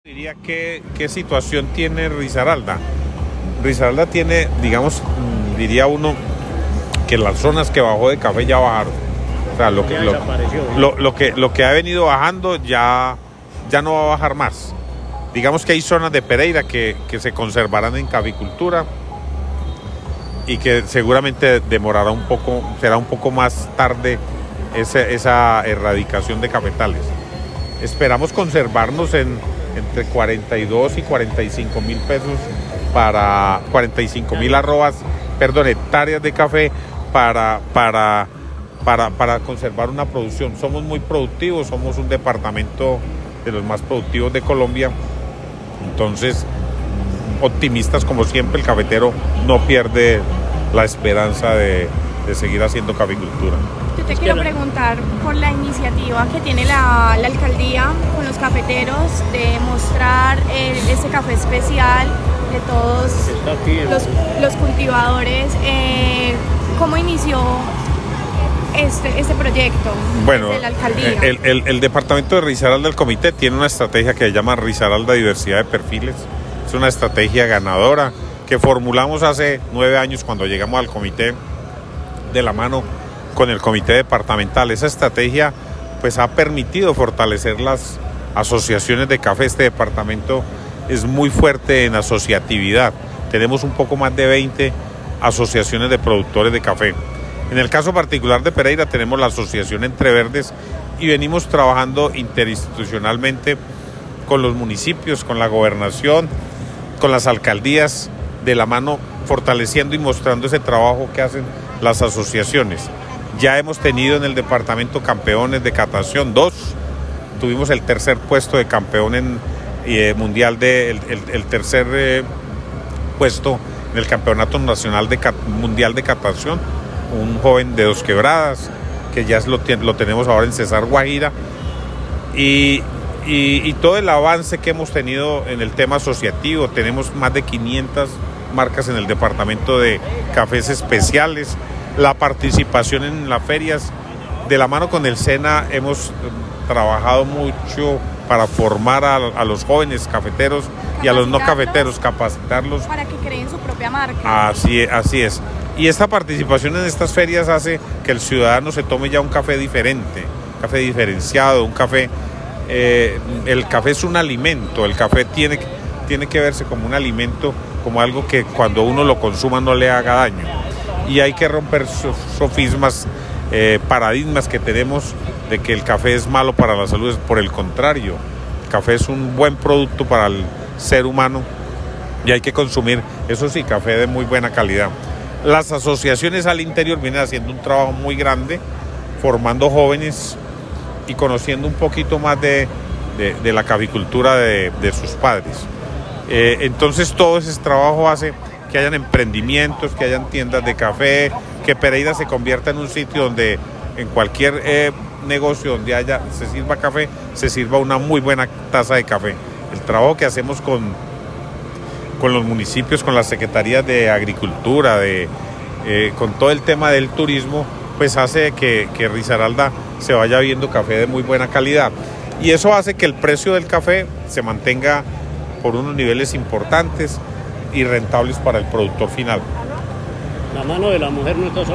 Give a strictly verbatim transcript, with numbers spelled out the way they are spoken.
Diría que qué situación tiene Risaralda. Risaralda tiene, digamos, diría uno, que las zonas que bajó de café ya bajaron. O sea, lo que, lo, lo, lo que, lo que ha venido bajando ya, ya no va a bajar más. Digamos que hay zonas de Pereira que, que se conservarán en caficultura y que seguramente demorará un poco, será un poco más tarde ese, esa erradicación de cafetales. Esperamos conservarnos en entre cuarenta y dos y cuarenta y cinco mil pesos para cuarenta y cinco mil arrobas, perdón, hectáreas de café para, para, para, para conservar una producción. Somos muy productivos, somos un departamento de los más productivos de Colombia, entonces optimistas como siempre. El cafetero no pierde la esperanza de, de seguir haciendo caficultura. Yo te quiero preguntar por la iniciativa que tiene la, la alcaldía con los cafeteros de mostrar el, ese café especial de todos los, los cultivadores. Eh, ¿Cómo inició este, este proyecto? Bueno, de la alcaldía? El, el, el departamento de Risaralda, el comité, tiene una estrategia que se llama Risaralda Diversidad de Perfiles. Es una estrategia ganadora que formulamos hace nueve años cuando llegamos al comité de la mano con el comité departamental. Esa estrategia pues ha permitido fortalecer las asociaciones de café. Este departamento es muy fuerte en asociatividad. Tenemos un poco más de veinte asociaciones de productores de café. En el caso particular de Pereira tenemos la asociación Entre Verdes y venimos trabajando interinstitucionalmente con los municipios, con la gobernación, con las alcaldías, de la mano, fortaleciendo y mostrando ese trabajo que hacen las asociaciones. Ya hemos tenido en el departamento campeones de catación, dos. Tuvimos el tercer puesto de campeón en, eh, mundial, de, el, el, el tercer eh, puesto en el campeonato nacional de mundial de catación. Un joven de Dos Quebradas, que ya lo, lo tenemos ahora en Cesar Guajira. Y, y, y todo el avance que hemos tenido en el tema asociativo. Tenemos más de quinientas marcas en el departamento de cafés especiales. La participación en las ferias, de la mano con el SENA hemos trabajado mucho para formar a, a los jóvenes cafeteros y a los no cafeteros, capacitarlos para que creen su propia marca. Así, así es. Y esta participación en estas ferias hace que el ciudadano se tome ya un café diferente, un café diferenciado, un café... Eh, el café es un alimento, el café tiene, tiene que verse como un alimento, como algo que cuando uno lo consuma no le haga daño. Y hay que romper sofismas, eh, paradigmas que tenemos de que el café es malo para la salud. Por el contrario, el café es un buen producto para el ser humano y hay que consumir, eso sí, café de muy buena calidad. Las asociaciones al interior vienen haciendo un trabajo muy grande, formando jóvenes y conociendo un poquito más de, de, de la caficultura de, de sus padres. Eh, entonces todo ese trabajo hace que hayan emprendimientos, que hayan tiendas de café, que Pereira se convierta en un sitio donde en cualquier eh, negocio donde haya, se sirva café, se sirva una muy buena taza de café. El trabajo que hacemos con, con los municipios, con las secretarías de Agricultura, de, eh, con todo el tema del turismo, pues hace que, que Risaralda se vaya viendo café de muy buena calidad. Y eso hace que el precio del café se mantenga por unos niveles importantes y rentables para el productor final. La mano de la mujer no está sola.